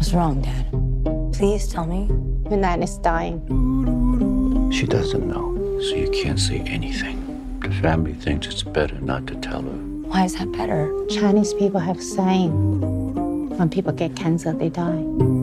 What's wrong, Dad? Please tell me. Nan is dying. She doesn't know, so you can't say anything. The family thinks it's better not to tell her. Why is that better? Chinese people have saying, when people get cancer, they die.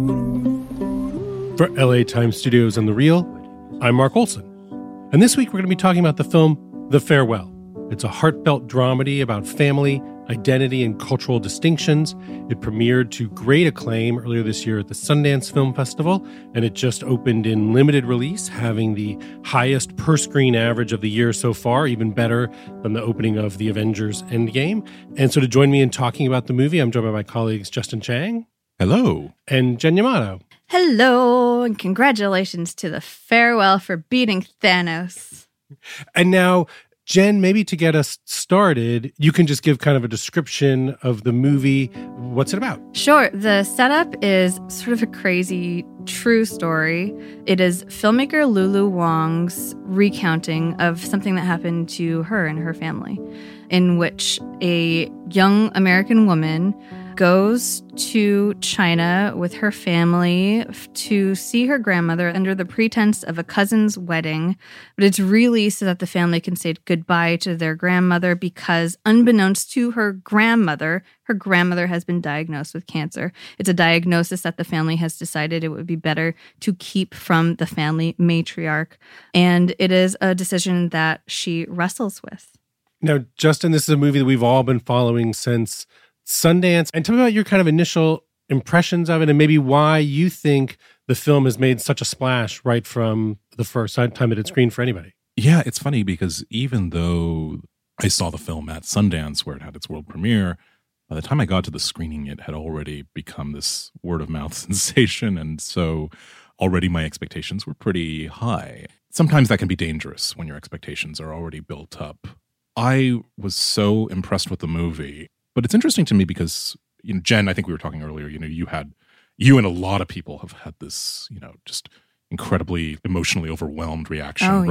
For LA Times Studios and The Real, I'm Mark Olson. And this week we're going to be talking about the film The Farewell. It's a heartfelt dramedy about family, identity, and cultural distinctions. It premiered to great acclaim earlier this year at the Sundance Film Festival, and it just opened in limited release, having the highest per-screen average of the year so far, even better than the opening of The Avengers Endgame. And so to join me in talking about the movie, I'm joined by my colleagues Justin Chang. Hello. And Jen Yamato. Hello, and congratulations to The Farewell for beating Thanos. And now, Jen, maybe to get us started, you can just give kind of a description of the movie. What's it about? Sure. The setup is sort of a crazy true story. It is filmmaker Lulu Wang's recounting of something that happened to her and her family, in which a young American woman goes to China with her family to see her grandmother under the pretense of a cousin's wedding. But it's really so that the family can say goodbye to their grandmother because unbeknownst to her grandmother has been diagnosed with cancer. It's a diagnosis that the family has decided it would be better to keep from the family matriarch. And it is a decision that she wrestles with. Now, Justin, this is a movie that we've all been following since Sundance. And tell me about your kind of initial impressions of it and maybe why you think the film has made such a splash right from the first time it had screened for anybody. Yeah, it's funny because even though I saw the film at Sundance where it had its world premiere, by the time I got to the screening, it had already become this word-of-mouth sensation. And so already my expectations were pretty high. Sometimes that can be dangerous when your expectations are already built up. I was so impressed with the movie. But it's interesting to me because, Jen, I think we were talking earlier, you and a lot of people have had this, just incredibly emotionally overwhelmed reaction,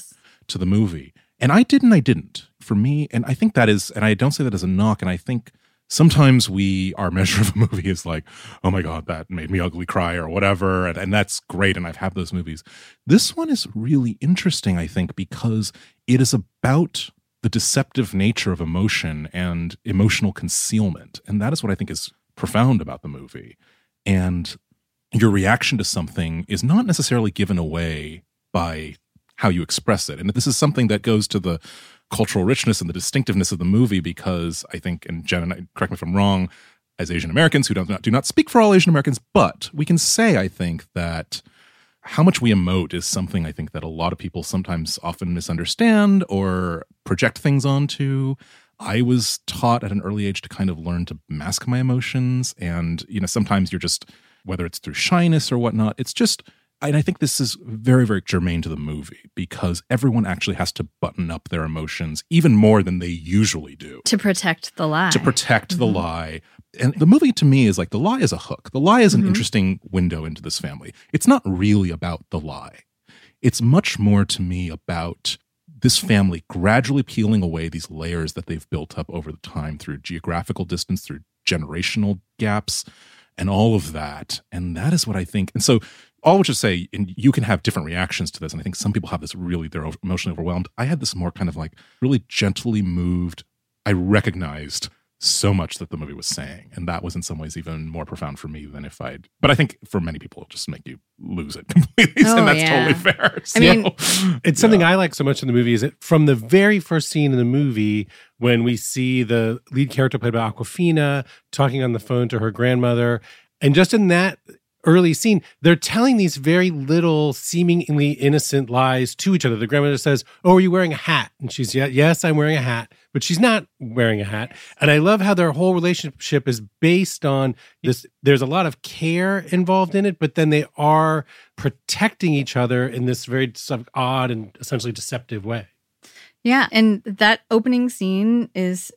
to the movie. And I didn't. For me, and I think that is, and I don't say that as a knock, and I think sometimes our measure of a movie is like, oh my God, that made me ugly cry or whatever, and that's great, and I've had those movies. This one is really interesting, I think, because it is about the deceptive nature of emotion and emotional concealment. And that is what I think is profound about the movie. And your reaction to something is not necessarily given away by how you express it. And this is something that goes to the cultural richness and the distinctiveness of the movie because I think, and Jen, and correct me if I'm wrong, as Asian Americans who do not speak for all Asian Americans, but we can say, I think, that how much we emote is something I think that a lot of people sometimes often misunderstand or project things onto. I was taught at an early age to kind of learn to mask my emotions. And, sometimes you're just, whether it's through shyness or whatnot, it's just, and I think this is very, very germane to the movie because everyone actually has to button up their emotions even more than they usually do. To protect the lie. The lie. And the movie to me is like the lie is a hook. The lie is an interesting window into this family. It's not really about the lie. It's much more to me about this family gradually peeling away these layers that they've built up over the time through geographical distance, through generational gaps, and all of that. And that is what I think. And so all which is say, and you can have different reactions to this. And I think some people have this really, they're emotionally overwhelmed. I had this more kind of like really gently moved. I recognized so much that the movie was saying. And that was in some ways even more profound for me than if but I think for many people, it'll just make you lose it completely. And that's totally fair. So, it's something I like so much in the movie is that from the very first scene in the movie, when we see the lead character played by Awkwafina talking on the phone to her grandmother, and just in that early scene, they're telling these very little, seemingly innocent lies to each other. The grandmother says, "Oh, are you wearing a hat?" And she's, "Yes, I'm wearing a hat." But she's not wearing a hat. And I love how their whole relationship is based on this. There's a lot of care involved in it, but then they are protecting each other in this very odd and essentially deceptive way. Yeah, and that opening scene is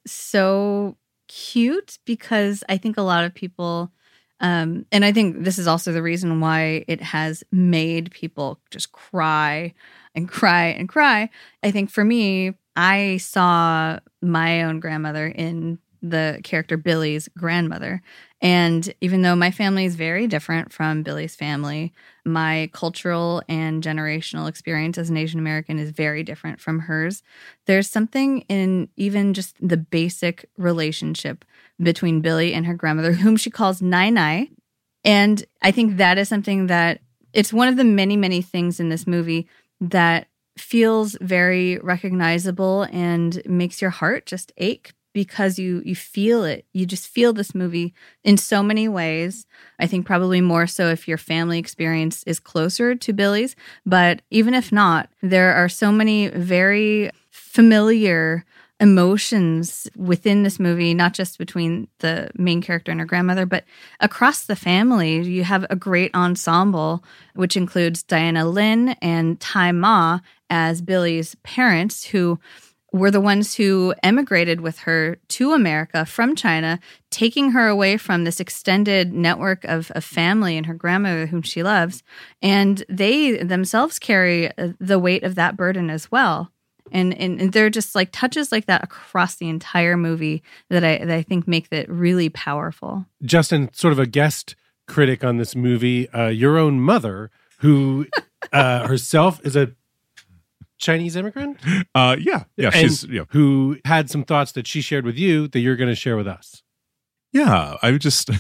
so cute because I think a lot of people, and I think this is also the reason why it has made people just cry and cry and cry. I think for me, I saw my own grandmother in the character Billy's grandmother. And even though my family is very different from Billy's family, my cultural and generational experience as an Asian American is very different from hers. There's something in even just the basic relationship between Billy and her grandmother, whom she calls Nai Nai. And I think that is something that it's one of the many, many things in this movie that feels very recognizable and makes your heart just ache because you feel it. You just feel this movie in so many ways. I think probably more so if your family experience is closer to Billy's. But even if not, there are so many very familiar emotions within this movie, not just between the main character and her grandmother, but across the family. You have a great ensemble, which includes Diana Lynn and Tai Ma as Billy's parents, who were the ones who emigrated with her to America from China, taking her away from this extended network of family and her grandmother, whom she loves. And they themselves carry the weight of that burden as well. And they're just like touches like that across the entire movie that I think make it really powerful. Justin, sort of a guest critic on this movie, your own mother, who herself is a Chinese immigrant? Yeah. She's who had some thoughts that she shared with you that you're going to share with us. Yeah, I would just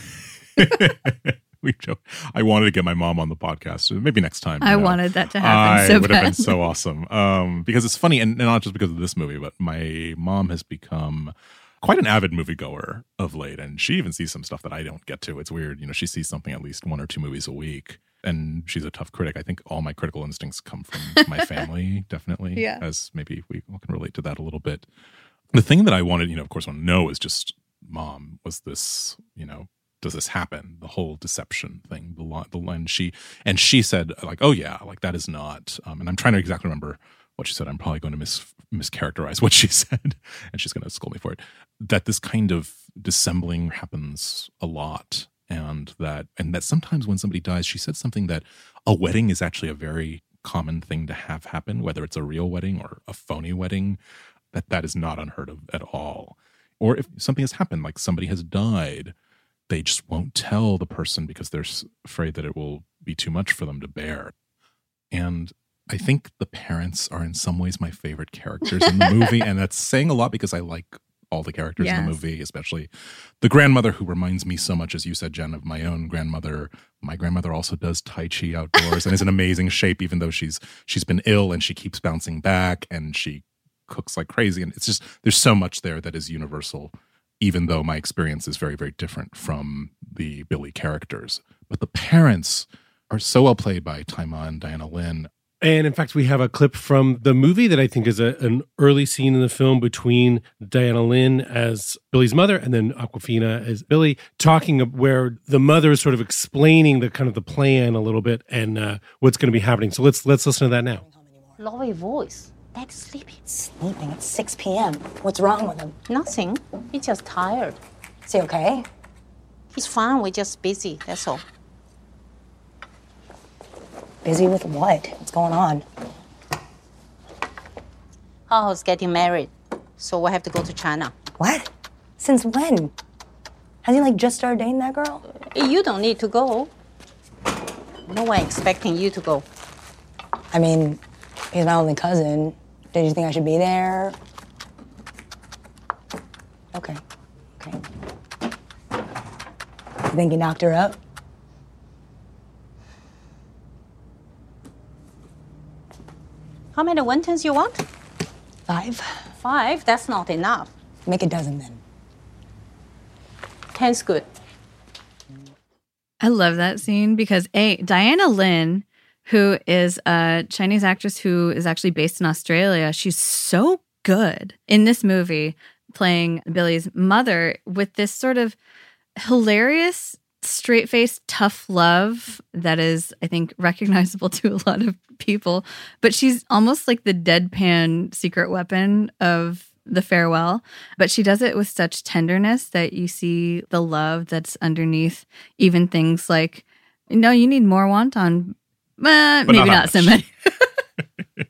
we joke. I wanted to get my mom on the podcast. Maybe next time. I wanted that to happen. It would have been so awesome. Because it's funny, and not just because of this movie, but my mom has become quite an avid moviegoer of late, and she even sees some stuff that I don't get to. It's weird. She sees something at least 1 or 2 movies a week. And she's a tough critic. I think all my critical instincts come from my family, definitely. Yeah. As maybe we all can relate to that a little bit. The thing that I wanted, of course, want to know is just, Mom, was this, does this happen? The whole deception thing, and she said, like, oh yeah, like that is not. And I'm trying to exactly remember what she said. I'm probably going to mischaracterize what she said, and she's going to scold me for it. That this kind of dissembling happens a lot. And that sometimes when somebody dies, she said something that a wedding is actually a very common thing to have happen, whether it's a real wedding or a phony wedding, that is not unheard of at all. Or if something has happened, like somebody has died, they just won't tell the person because they're afraid that it will be too much for them to bear. And I think the parents are in some ways my favorite characters in the movie. And that's saying a lot because I like all the characters in the movie, especially the grandmother, who reminds me so much, as you said, Jen, of my own grandmother. My grandmother also does Tai Chi outdoors and is in amazing shape, even though she's been ill, and she keeps bouncing back, and she cooks like crazy. And it's just, there's so much there that is universal, even though my experience is very, very different from the Billy characters. But the parents are so well played by Tai Ma and Diana Lynn. And in fact, we have a clip from the movie that I think is an early scene in the film between Diana Lynn as Billy's mother and then Awkwafina as Billy, talking where the mother is sort of explaining the kind of the plan a little bit and what's going to be happening. So let's listen to that now. Lower your voice. Dad's sleeping. Sleeping at 6 p.m. What's wrong with him? Nothing. He's just tired. Is he okay? He's fine. We're just busy. That's all. Busy with what? What's going on? Hao's getting married, so we'll have to go to China. What? Since when? Has he just started dating that girl? You don't need to go. No one expecting you to go. I mean, he's my only cousin. Did you think I should be there? Okay. You think he knocked her up? How many wontons you want? 5. 5? That's not enough. Make a dozen then. 10's good. I love that scene because Diana Lynn, who is a Chinese actress who is actually based in Australia, she's so good in this movie playing Billy's mother with this sort of hilarious, straight-faced, tough love that is, I think, recognizable to a lot of people. But she's almost like the deadpan secret weapon of The Farewell. But she does it with such tenderness that you see the love that's underneath even things like, no, you need more wonton. Maybe not so many.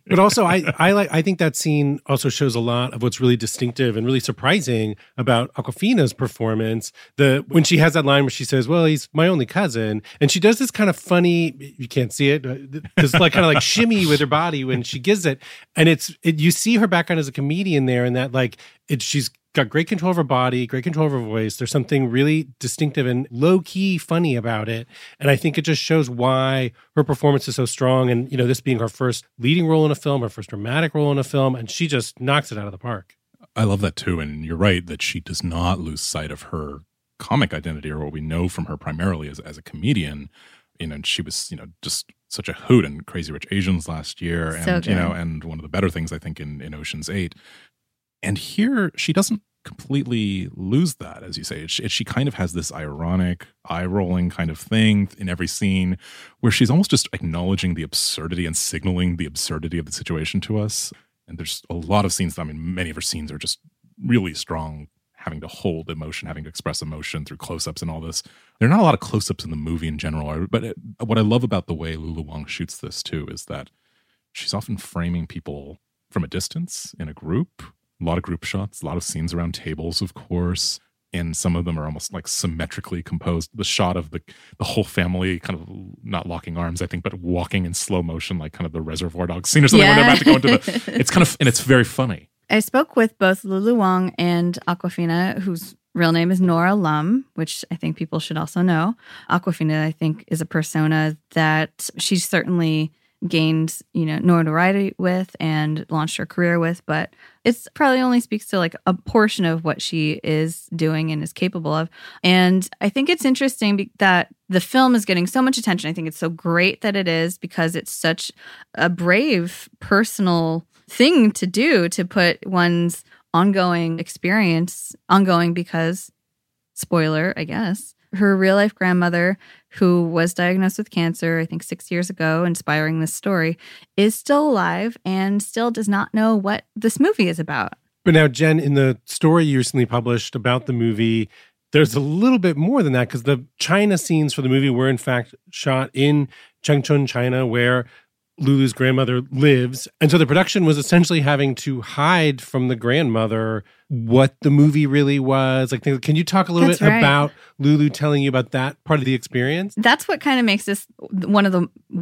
But also, I think that scene also shows a lot of what's really distinctive and really surprising about Awkwafina's performance. When she has that line where she says, "Well, he's my only cousin," and she does this kind of funny, you can't see it, this like kind of like shimmy with her body when she gives it, and you see her background as a comedian there, and that like she's got great control of her body, great control of her voice. There's something really distinctive and low-key funny about it. And I think it just shows why her performance is so strong. And, this being her first leading role in a film, her first dramatic role in a film, and she just knocks it out of the park. I love that too. And you're right that she does not lose sight of her comic identity or what we know from her primarily as a comedian. And she was, just such a hoot in Crazy Rich Asians last year. And, and one of the better things I think in Ocean's 8. And here, she doesn't completely lose that, as you say. She kind of has this ironic, eye-rolling kind of thing in every scene where she's almost just acknowledging the absurdity and signaling the absurdity of the situation to us. And there's a lot of scenes, many of her scenes are just really strong, having to hold emotion, having to express emotion through close-ups and all this. There are not a lot of close-ups in the movie in general, but what I love about the way Lulu Wang shoots this, too, is that she's often framing people from a distance in a group. A lot of group shots, a lot of scenes around tables, of course. And some of them are almost like symmetrically composed. The shot of the whole family kind of not locking arms, I think, but walking in slow motion, like kind of the Reservoir Dogs scene or something when they're about to go into it's kind of, and it's very funny. I spoke with both Lulu Wang and Awkwafina, whose real name is Nora Lum, which I think people should also know. Awkwafina, I think, is a persona that she's certainly gained, notoriety with and launched her career with, but it's probably only speaks to like a portion of what she is doing and is capable of. And I think it's interesting that the film is getting so much attention. I think it's so great that it is, because it's such a brave personal thing to do, to put one's ongoing experience ongoing, because, spoiler, I guess, her real life grandmother, who was diagnosed with cancer, I think 6 years ago, inspiring this story, is still alive and still does not know what this movie is about. But now, Jen, in the story you recently published about the movie, there's a little bit more than that, because the China scenes for the movie were in fact shot in Changchun, China, where Lulu's grandmother lives. And so the production was essentially having to hide from the grandmother what the movie really was. Like, can you talk a little bit about Lulu telling you about that part of the experience? That's what kind of makes this one of the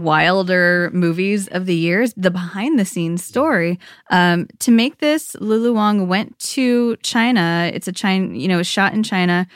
wilder movies of the years, the behind the scenes story. To make this, Lulu Wang went to China. It's it was shot in China.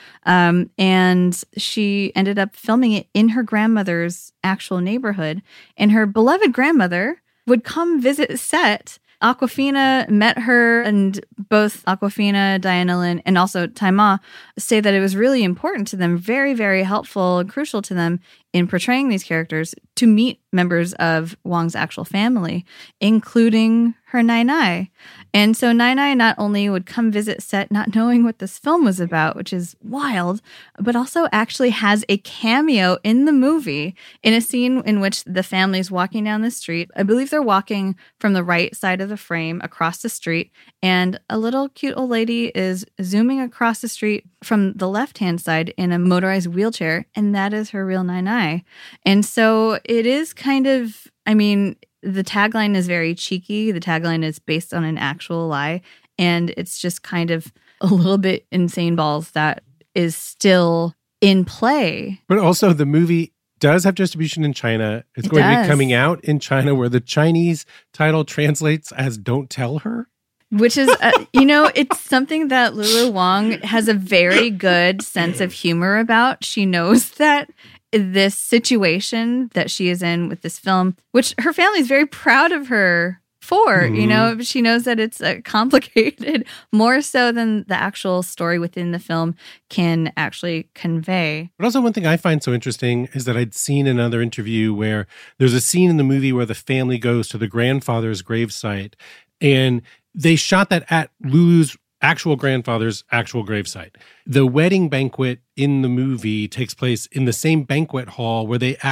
And she ended up filming it in her grandmother's actual neighborhood. And her beloved grandmother would come visit set. Awkwafina met her, and both Awkwafina, Diana Lynn, and also Tai Ma say that it was really important to them, very, very helpful and crucial to them in portraying these characters, to meet members of Wang's actual family, including her Nai Nai. And so Nai Nai not only would come visit set not knowing what this film was about, which is wild, but also actually has a cameo in the movie in a scene in which the family is walking down the street. I believe they're walking from the right side of the frame across the street, and a little cute old lady is zooming across the street from the left-hand side in a motorized wheelchair, and that is her real Nai Nai. And so it is kind of, the tagline is very cheeky. The tagline is based on an actual lie, and it's just kind of a little bit insane balls that is still in play. But also the movie does have distribution in China. It's going to be coming out in China, where the Chinese title translates as "Don't Tell Her." Which is, it's something that Lulu Wang has a very good sense of humor about. She knows that this situation that she is in with this film, which her family is very proud of her for, she knows that it's complicated, more so than the actual story within the film can actually convey. But also, one thing I find so interesting is that I'd seen another interview where there's a scene in the movie where the family goes to the grandfather's gravesite, and they shot that at Lulu's actual grandfather's actual gravesite. The wedding banquet in the movie takes place in the same banquet hall where the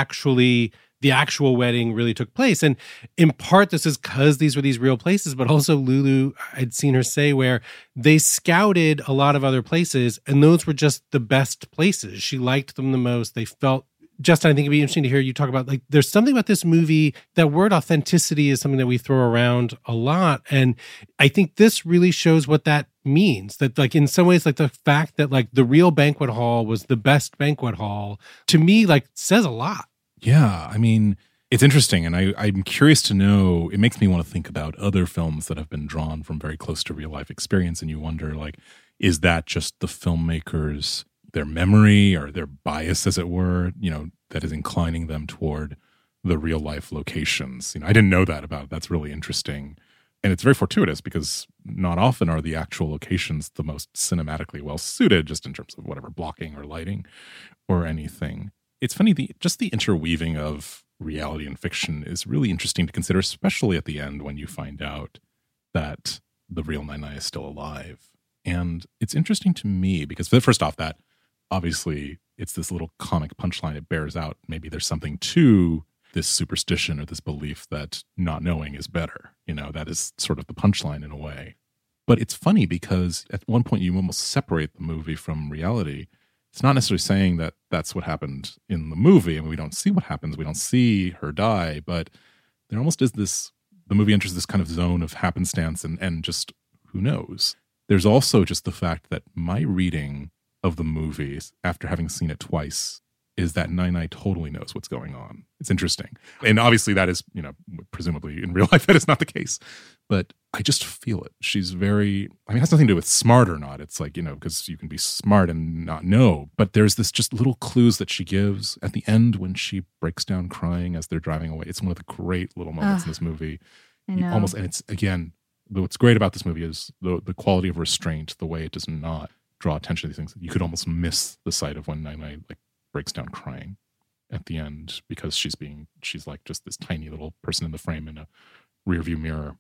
actual wedding really took place. And in part, this is because these were these real places, but also Lulu, I'd seen her say, where they scouted a lot of other places, and those were just the best places. She liked them the most. They felt Justin, I think it'd be interesting to hear you talk about, like, there's something about this movie, that word authenticity is something that we throw around a lot. And I think this really shows what that means. That, like, in some ways, like, the fact that, like, the real banquet hall was the best banquet hall, to me, like, says a lot. Yeah, I mean, it's interesting, and I'm curious to know, it makes me want to think about other films that have been drawn from very close to real life experience, and you wonder, like, is that just the filmmakers, their memory or their bias, as it were, you know, that is inclining them toward the real life locations? You know, I didn't know that about it. That's really interesting. And it's very fortuitous because not often are the actual locations the most cinematically well suited, just in terms of whatever blocking or lighting or anything. It's funny, just the interweaving of reality and fiction is really interesting to consider, especially at the end when you find out that the real Nai is still alive. And it's interesting to me because, first off, that obviously it's this little comic punchline. It bears out maybe there's something to this superstition or this belief that not knowing is better. You know, that is sort of the punchline in a way. But it's funny because at one point you almost separate the movie from reality. It's not necessarily saying that that's what happened in the movie. I mean, we don't see what happens. We don't see her die, but there almost is this, the movie enters this kind of zone of happenstance and just who knows. There's also just the fact that my reading of the movies, after having seen it twice, is that Nai totally knows what's going on. It's interesting. And obviously that is, you know, presumably in real life that is not the case. But I just feel it. She's very, I mean, it has nothing to do with smart or not. It's like, you know, because you can be smart and not know. But there's this just little clues that she gives at the end when she breaks down crying as they're driving away. It's one of the great little moments in this movie. I know. Almost, and it's, again, what's great about this movie is the quality of restraint, the way it does not draw attention to these things. You could almost miss the sight of when Nai like breaks down crying at the end because she's like just this tiny little person in the frame in a rearview mirror.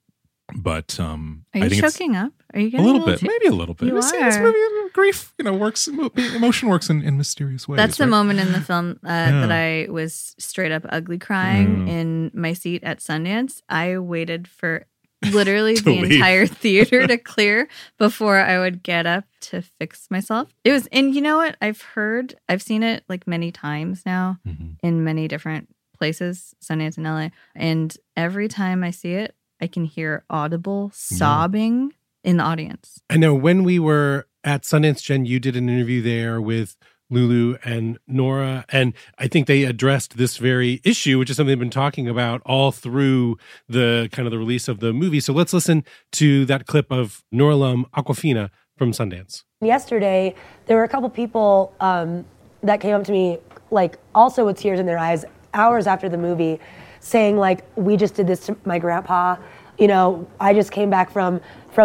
But Are you I think choking up? Are you a getting little bit, maybe a little bit. You See, this are. movie, grief, you know, works. Emotion works in mysterious ways. That's the right? moment in the film that I was straight up ugly crying in my seat at Sundance. I waited for literally To the leave. entire theater to clear before I would get up to fix myself. It was, and you know what? I've seen it like many times now in many different places, Sundance and LA. And every time I see it, I can hear audible sobbing in the audience. I know when we were at Sundance, Jen, you did an interview there with Lulu and Nora, and I think they addressed this very issue, which is something they've been talking about all through the kind of the release of the movie. So let's listen to that clip of Nora Lum, Awkwafina from Sundance. Yesterday, there were a couple people that came up to me, like, also with tears in their eyes, hours after the movie, saying, like, we just did this to my grandpa. You know, I just came back from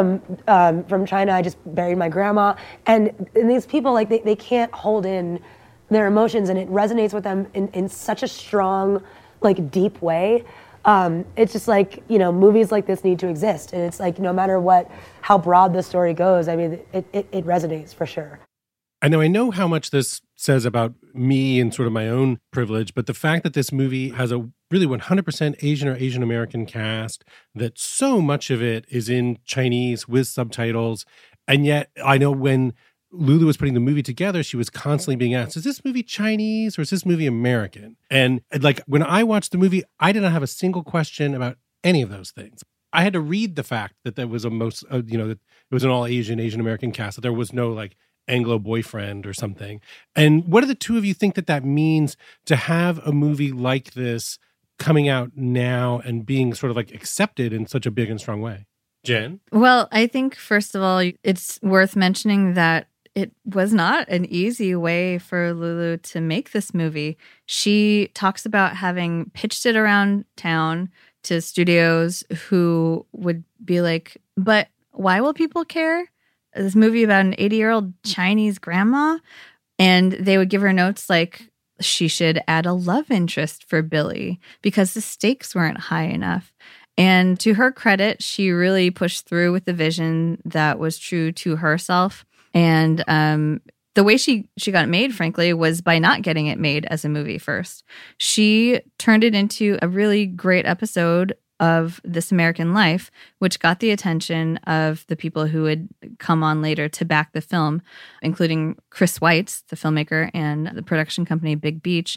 China. I just buried my grandma. And these people, like, they can't hold in their emotions, and it resonates with them in such a strong, like, deep way. It's just like, you know, movies like this need to exist. And it's like, no matter how broad the story goes, I mean, it resonates for sure. I know how much this says about me and sort of my own privilege, but the fact that this movie has a really 100% Asian or Asian American cast, that so much of it is in Chinese with subtitles, and yet I know when Lulu was putting the movie together, she was constantly being asked, is this movie Chinese or is this movie American? And like when I watched the movie, I did not have a single question about any of those things. I had to read the fact that there was that it was an all Asian American cast, that there was no like Anglo boyfriend or something. And what do the two of you think that means to have a movie like this coming out now and being sort of like accepted in such a big and strong way? Jen? Well, I think, first of all, it's worth mentioning that it was not an easy way for Lulu to make this movie. She talks about having pitched it around town to studios who would be like, but why will people care? This movie about an 80-year-old Chinese grandma? And they would give her notes like she should add a love interest for Billy because the stakes weren't high enough. And to her credit, she really pushed through with the vision that was true to herself. And the way she got it made, frankly, was by not getting it made as a movie first. She turned it into a really great episode of This American Life, which got the attention of the people who would come on later to back the film, including Chris Weitz, the filmmaker, and the production company Big Beach.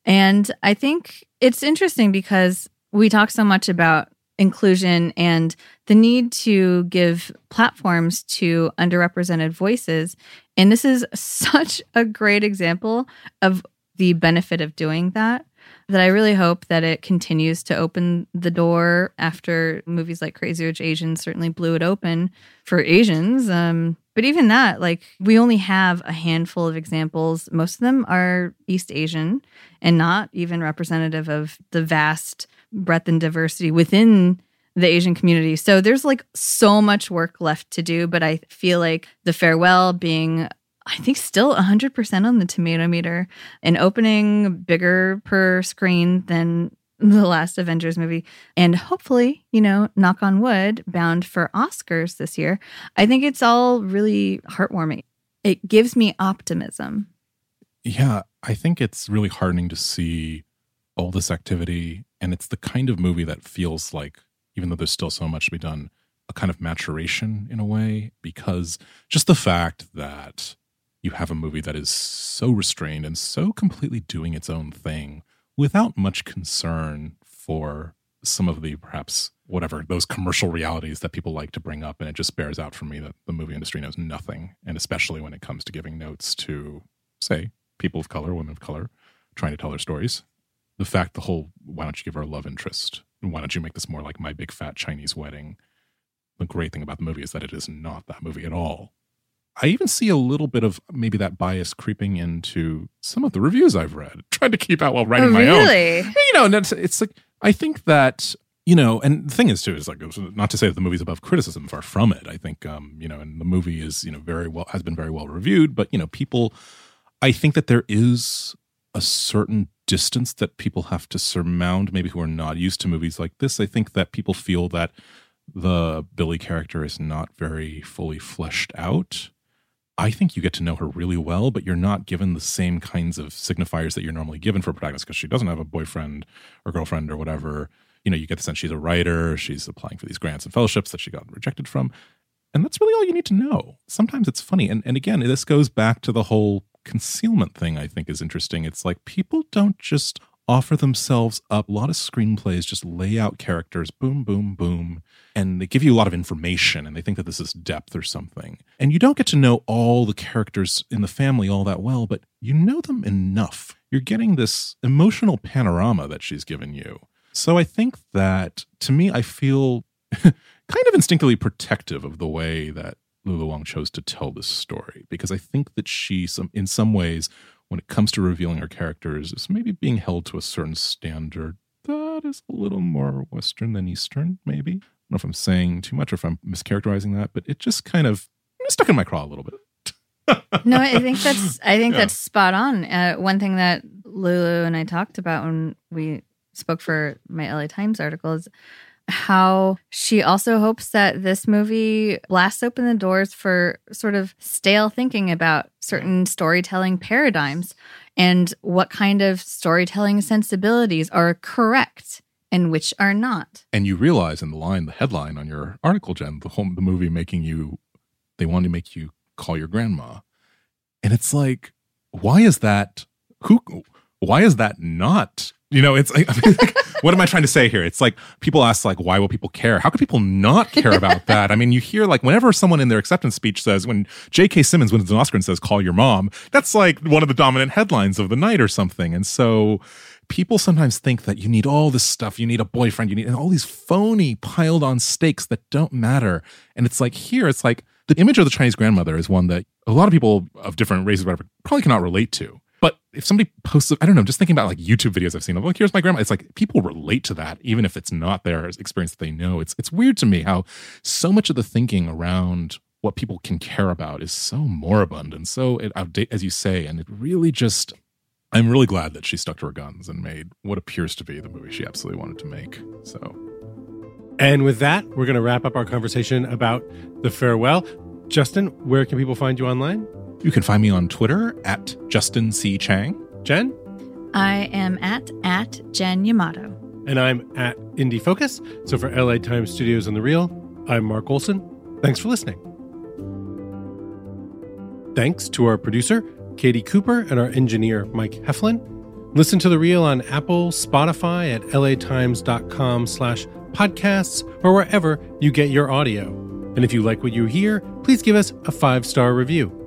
And I think it's interesting because we talk so much about inclusion and the need to give platforms to underrepresented voices. And this is such a great example of the benefit of doing that I really hope that it continues to open the door after movies like Crazy Rich Asians certainly blew it open for Asians. But even that, like, we only have a handful of examples. Most of them are East Asian and not even representative of the vast breadth and diversity within the Asian community. So there's like so much work left to do, but I feel like The Farewell being, I think, still 100% on the tomato meter and opening bigger per screen than the last Avengers movie. And hopefully, knock on wood, bound for Oscars this year. I think it's all really heartwarming. It gives me optimism. Yeah, I think it's really heartening to see all this activity. And it's the kind of movie that feels like, even though there's still so much to be done, a kind of maturation in a way, because just the fact that you have a movie that is so restrained and so completely doing its own thing without much concern for some of the, perhaps, whatever, those commercial realities that people like to bring up. And it just bears out for me that the movie industry knows nothing. And especially when it comes to giving notes to, say, people of color, women of color, trying to tell their stories. The fact, the whole, why don't you give her a love interest? Why don't you make this more like My Big Fat Chinese Wedding? The great thing about the movie is that it is not that movie at all. I even see a little bit of maybe that bias creeping into some of the reviews I've read, trying to keep out while writing my own. It's like, I think that, and the thing is too, is like, not to say that the movie's above criticism, far from it. I think, and the movie is, has been very well reviewed, but, people, I think that there is a certain distance that people have to surmount, maybe who are not used to movies like this. I think that people feel that the Billy character is not very fully fleshed out. I think you get to know her really well, but you're not given the same kinds of signifiers that you're normally given for a protagonist because she doesn't have a boyfriend or girlfriend or whatever. You get the sense she's a writer. She's applying for these grants and fellowships that she got rejected from. And that's really all you need to know. Sometimes it's funny. And again, this goes back to the whole concealment thing I think is interesting. It's like people don't just offer themselves up. A lot of screenplays just lay out characters, boom, boom, boom, and they give you a lot of information and they think that this is depth or something. And you don't get to know all the characters in the family all that well, but you know them enough. You're getting this emotional panorama that she's given you. So I think that, to me, I feel kind of instinctively protective of the way that Lulu Wang chose to tell this story, because I think that she, in some ways, when it comes to revealing her characters, is maybe being held to a certain standard that is a little more Western than Eastern, maybe. I don't know if I'm saying too much or if I'm mischaracterizing that, but it just kind of stuck in my craw a little bit. No, I think that's spot on. One thing that Lulu and I talked about when we spoke for my LA Times article is how she also hopes that this movie blasts open the doors for sort of stale thinking about certain storytelling paradigms and what kind of storytelling sensibilities are correct and which are not. And you realize in the headline on your article, Jen, the movie they wanted to make you call your grandma. And it's like, why is that not? It's like, what am I trying to say here? It's like people ask, like, why will people care? How could people not care about that? I mean, you hear, like, whenever someone in their acceptance speech says, when J.K. Simmons wins an Oscar and says, call your mom, that's like one of the dominant headlines of the night or something. And so people sometimes think that you need all this stuff. You need a boyfriend. You need all these phony piled on stakes that don't matter. And it's like here, it's like the image of the Chinese grandmother is one that a lot of people of different races, whatever, probably cannot relate to. But if somebody posts, I don't know, just thinking about like YouTube videos I've seen of, like, here's my grandma. It's like people relate to that, even if it's not their experience that they know. It's weird to me how so much of the thinking around what people can care about is so moribund and so outdated, as you say. And it really just, I'm really glad that she stuck to her guns and made what appears to be the movie she absolutely wanted to make. So. And with that, we're going to wrap up our conversation about The Farewell. Justin, where can people find you online? You can find me on Twitter at Justin C. Chang. Jen? I am at Jen Yamato. And I'm at Indie Focus. So for LA Times Studios and The Reel, I'm Mark Olson. Thanks for listening. Thanks to our producer, Katie Cooper, and our engineer, Mike Heflin. Listen to The Real on Apple, Spotify, at latimes.com/podcasts, or wherever you get your audio. And if you like what you hear, please give us a 5-star review.